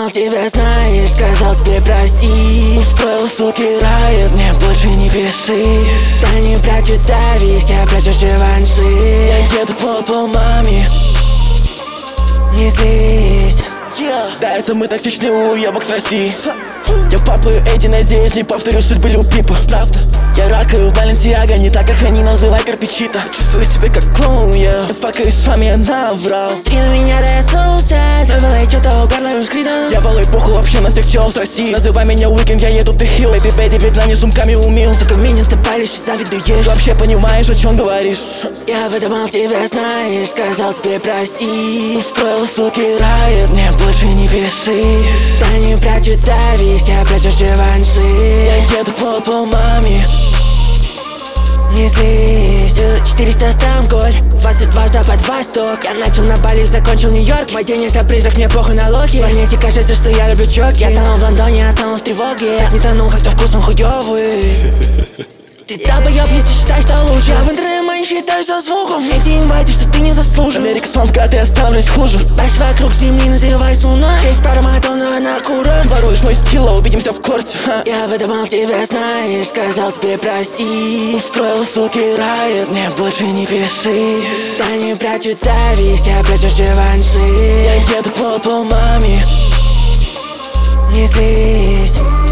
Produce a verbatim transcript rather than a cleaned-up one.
думал, тебя знаешь, сказал тебе прости. Устроил, суки, райот, мне больше не пиши. Да не прячут зависть, я прячешь реванши. Я еду по по маме, не злись. Yeah. Да, я самый токсичный уебок с России. Я папаю эти, надеюсь, не повторю судьбы Лил Пипа. Правда, я ракаю в Баленсиаго, не так, как они, называй Карпичита. Чувствую себя как клоун, я Я факаюсь с вами, я наврал. Смотри на меня, да я слушать. Забыла, что-то угарлаю с кридом. Я валаю похуй вообще на всех челов с России. Называй меня Уикенд, я еду ты хилл. Эти бэти ветлани сумками умил. Сука, меня ты палишь и завидуешь. Вообще понимаешь, о чем говоришь? Я выдумал, тебя знаешь, сказал тебе прости. Устроил, суки, райот, мне больше не пиши. Да не прячут зависть, я прячешь реванши. Я еду по по маме, не злись. Четыреста стран в год, двадцать два запад-восток. Я начал на Бали, закончил Нью-Йорк. Мой день это призрак, мне похуй на локи. Планете кажется, что я люблю чок. Я тонул в Лондоне, а тонул в тревоге. Не тонул, хотя вкус он хуёвый. Ты долбоёб, если считаешь, что лучше. Я в интернете считаю со звуком. Эти инвайты, что ты не заслужил. Америка сладкая, ты остановлюсь хуже. Баш вокруг земли, называй луной. Есть пара Мадонна на курорт. Воруешь мой стил, а увидимся в корте. Ха. Я выдумал, тебя знаешь, сказал тебе прости. Устроил, суки, райот, мне больше не пиши. Да не прячут зависть, я прячешь реванши. Я еду по по маме, не злись.